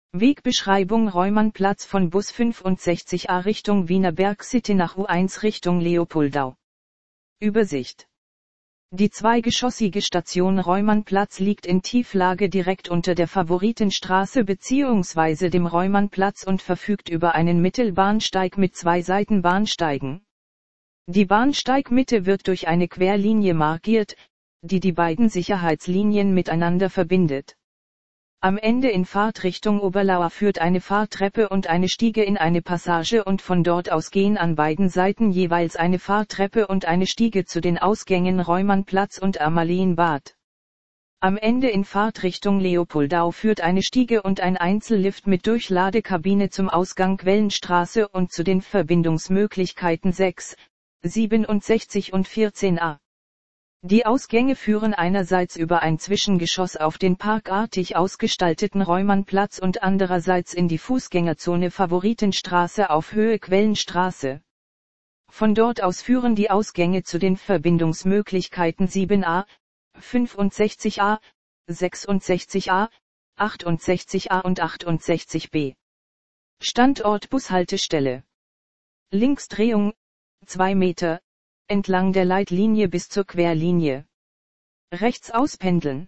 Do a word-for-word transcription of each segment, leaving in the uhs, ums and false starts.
Wegbeschreibung: Reumannplatz von Bus fünfundsechzig A Richtung Wiener Berg City nach U eins Richtung Leopoldau. Übersicht. Die zweigeschossige Station Reumannplatz liegt in Tieflage direkt unter der Favoritenstraße bzw. dem Reumannplatz und verfügt über einen Mittelbahnsteig mit zwei Seitenbahnsteigen. Die Bahnsteigmitte wird durch eine Querlinie markiert, die die beiden Sicherheitslinien miteinander verbindet. Am Ende in Fahrtrichtung Oberlauer führt eine Fahrtreppe und eine Stiege in eine Passage und von dort aus gehen an beiden Seiten jeweils eine Fahrtreppe und eine Stiege zu den Ausgängen Reumannplatz und Amalienbad. Am Ende in Fahrtrichtung Leopoldau führt eine Stiege und ein Einzellift mit Durchladekabine zum Ausgang Quellenstraße und zu den Verbindungsmöglichkeiten sechs, siebenundsechzig und vierzehn a. Die Ausgänge führen einerseits über ein Zwischengeschoss auf den parkartig ausgestalteten Reumannplatz und andererseits in die Fußgängerzone Favoritenstraße auf Höhe Quellenstraße. Von dort aus führen die Ausgänge zu den Verbindungsmöglichkeiten sieben a, fünfundsechzig a, sechsundsechzig a, achtundsechzig a und achtundsechzig b. Standort Bushaltestelle. Linksdrehung, zwei Meter, entlang der Leitlinie bis zur Querlinie. Rechts auspendeln.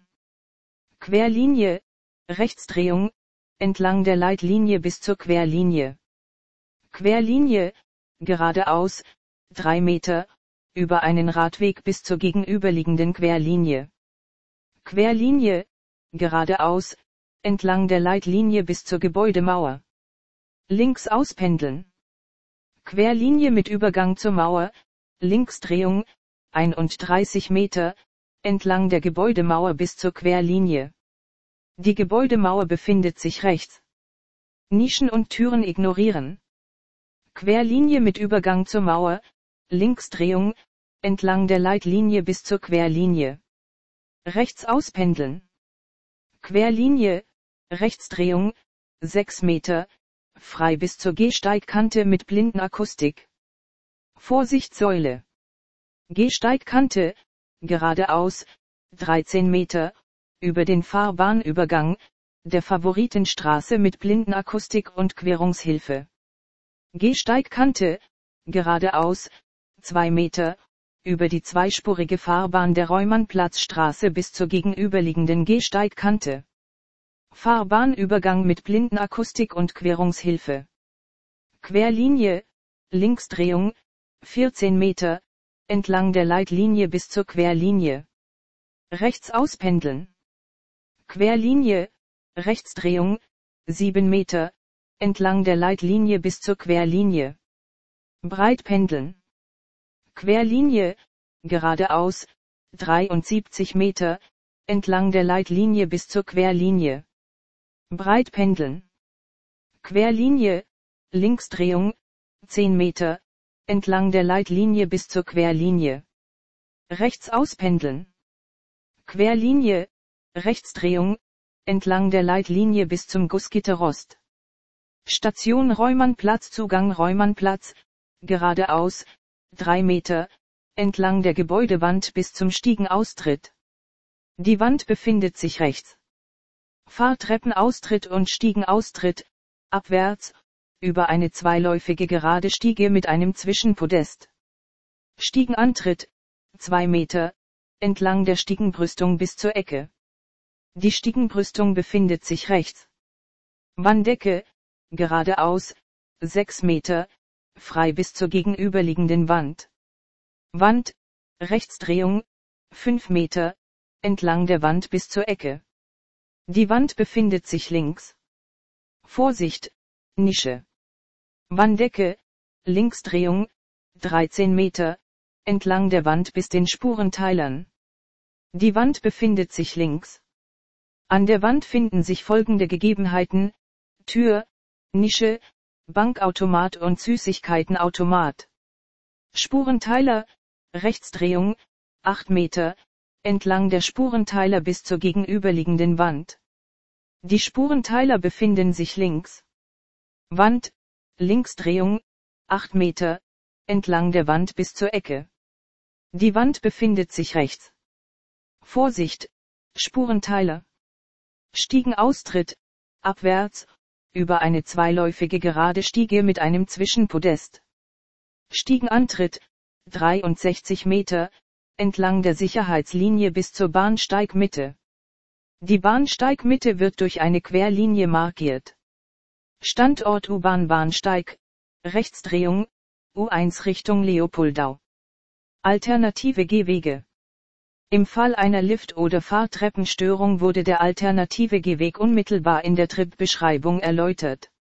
Querlinie, Rechtsdrehung, entlang der Leitlinie bis zur Querlinie. Querlinie, geradeaus, drei Meter, über einen Radweg bis zur gegenüberliegenden Querlinie. Querlinie, geradeaus, entlang der Leitlinie bis zur Gebäudemauer. Links auspendeln. Querlinie mit Übergang zur Mauer, Linksdrehung, einunddreißig Meter, entlang der Gebäudemauer bis zur Querlinie. Die Gebäudemauer befindet sich rechts. Nischen und Türen ignorieren. Querlinie mit Übergang zur Mauer, Linksdrehung, entlang der Leitlinie bis zur Querlinie. Rechts auspendeln. Querlinie, Rechtsdrehung, sechs Meter, frei bis zur Gehsteigkante mit Blindenakustik. Vorsicht Säule. Gehsteigkante, geradeaus, dreizehn Meter, über den Fahrbahnübergang, der Favoritenstraße mit Blindenakustik und Querungshilfe. Gehsteigkante, geradeaus, zwei Meter, über die zweispurige Fahrbahn der Reumannplatzstraße bis zur gegenüberliegenden Gehsteigkante. Fahrbahnübergang mit Blindenakustik und Querungshilfe. Querlinie, Linksdrehung, vierzehn Meter, entlang der Leitlinie bis zur Querlinie. Rechts auspendeln. Querlinie, Rechtsdrehung, sieben Meter, entlang der Leitlinie bis zur Querlinie. Breit pendeln. Querlinie, geradeaus, dreiundsiebzig Meter, entlang der Leitlinie bis zur Querlinie. Breit pendeln. Querlinie, Linksdrehung, zehn Meter, entlang der Leitlinie bis zur Querlinie. Rechts auspendeln. Querlinie, Rechtsdrehung, entlang der Leitlinie bis zum Gussgitterrost. Station Reumannplatz Zugang Reumannplatz, geradeaus, drei Meter, entlang der Gebäudewand bis zum Stiegenaustritt. Die Wand befindet sich rechts. Fahrtreppenaustritt und Stiegenaustritt, abwärts, über eine zweiläufige gerade Stiege mit einem Zwischenpodest. Stiegenantritt, zwei Meter, entlang der Stiegenbrüstung bis zur Ecke. Die Stiegenbrüstung befindet sich rechts. Wanddecke, geradeaus, sechs Meter, frei bis zur gegenüberliegenden Wand. Wand, Rechtsdrehung, fünf Meter, entlang der Wand bis zur Ecke. Die Wand befindet sich links. Vorsicht, Nische. Wanddecke, Linksdrehung, dreizehn Meter, entlang der Wand bis den Spurenteilern. Die Wand befindet sich links. An der Wand finden sich folgende Gegebenheiten: Tür, Nische, Bankautomat und Süßigkeitenautomat. Spurenteiler, Rechtsdrehung, acht Meter, entlang der Spurenteiler bis zur gegenüberliegenden Wand. Die Spurenteiler befinden sich links. Wand, Linksdrehung, acht Meter, entlang der Wand bis zur Ecke. Die Wand befindet sich rechts. Vorsicht, Spurenteiler. Stiegenaustritt, abwärts, über eine zweiläufige gerade Stiege mit einem Zwischenpodest. Stiegenantritt, dreiundsechzig Meter, entlang der Sicherheitslinie bis zur Bahnsteigmitte. Die Bahnsteigmitte wird durch eine Querlinie markiert. Standort U-Bahn-Bahnsteig, Rechtsdrehung, U eins Richtung Leopoldau. Alternative Gehwege. Im Fall einer Lift- oder Fahrtreppenstörung wurde der alternative Gehweg unmittelbar in der Tripbeschreibung erläutert.